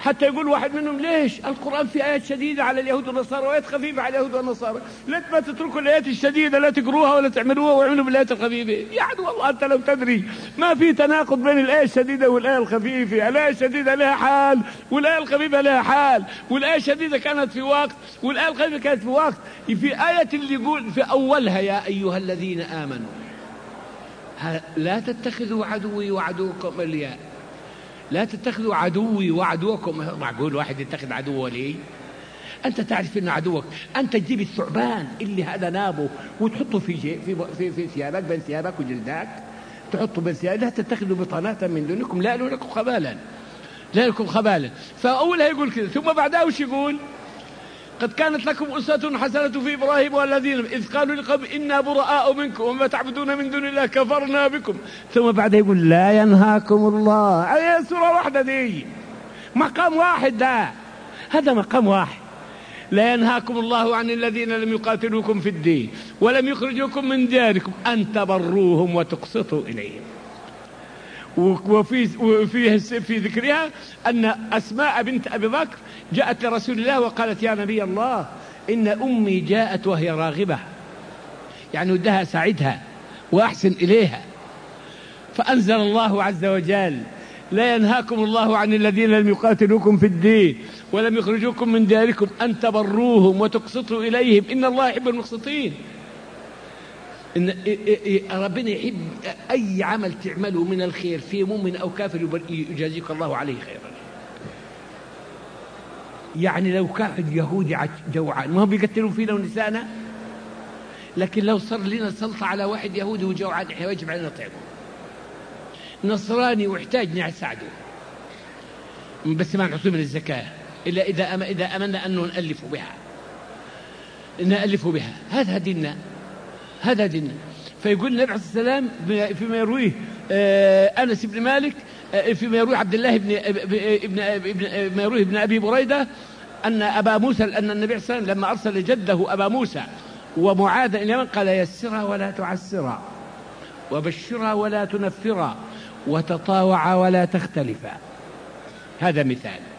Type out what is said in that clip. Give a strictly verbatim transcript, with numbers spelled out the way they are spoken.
حتى يقول واحد منهم ليش القرآن في آيات شديدة على اليهود والنصارى وآيات خفيفة على اليهود والنصارى، ليش ما تتركوا الآيات الشديدة لا تقروها ولا تعملوها ويعملوا بالآيات الخفيفة؟ يعني والله أنت لو تدري ما في تناقض بين الآية الشديدة والآية الخفيفة. الآية الشديدة لها حال والآية الخفيفة لها حال، والآية الشديدة كانت في وقت والآية الخفيفة كانت في وقت. في آية اللي يقول في أولها يا أيها الذين آمنوا لا تتخذوا عدوي وعدوكم أولياء، لا تتخذوا عدوي وعدوكم. معقول واحد يتخذ عدو لي؟ أنت تعرف أن عدوك، أنت تجيب الثعبان اللي هذا نابه وتحطه في شيء في في في ثيابك بين ثيابك وجلدك، تحطه بين ثيابك. لا تتخذوا بطانة من دونكم لا لكم خبالا، لا لكم خبالا. فأولها يقول كذا، ثم بعدها وش يقول؟ قد كانت لكم أسوة حسنة في إبراهيم والذين إذ قالوا لقوم إنا براء منكم وما تعبدون من دون الله كفرنا بكم. ثم بعدها يقول لا ينهاكم الله. هي سورة واحدة دي، مقام واحد، ده هذا مقام واحد. لا ينهاكم الله عن الذين لم يقاتلوكم في الدين ولم يخرجوكم من دياركم أن تبروهم وتقسطوا إليهم. وفي وفي في ذكرها أن أسماء بنت أبي بكر جاءت لرسول الله وقالت يا نبي الله إن أمي جاءت وهي راغبة، يعني ودها ساعدها وأحسن إليها. فأنزل الله عز وجل لا ينهاكم الله عن الذين لم يقاتلوكم في الدين ولم يخرجوكم من دياركم أن تبروهم وتقسطوا إليهم إن الله يحب المقسطين. إن ربنا يحب أي عمل تعمله من الخير في مؤمن أو كافر يجازيك الله عليه خيرا. يعني لو كان يهودي جوعان ما هم بيقتلوا فينا ونسانا، لكن لو صار لنا سلطة على واحد يهودي وجوعان إحنا واجب علينا نطعمه. نصراني واحتاجنا نساعده بس ما نعطيه من الزكاة إلا إذا أم إذا أمنا أنه نألف بها نألف بها. هذا ديننا، هذا ديننا. فيقول النبي عليه الصلاة والسلام فيما يرويه أنس بن مالك، فيما يرويه عبد الله بن ابن ابن ما يرويه ابن أبي بريدة أن أبا موسى أن النبي صلى الله عليه وسلم لما أرسل جده أبا موسى ومعاذ إلى اليمن قال يسرها ولا تعسرا وبشرها ولا تنفرا وتطاوعا ولا تختلفا. هذا مثال.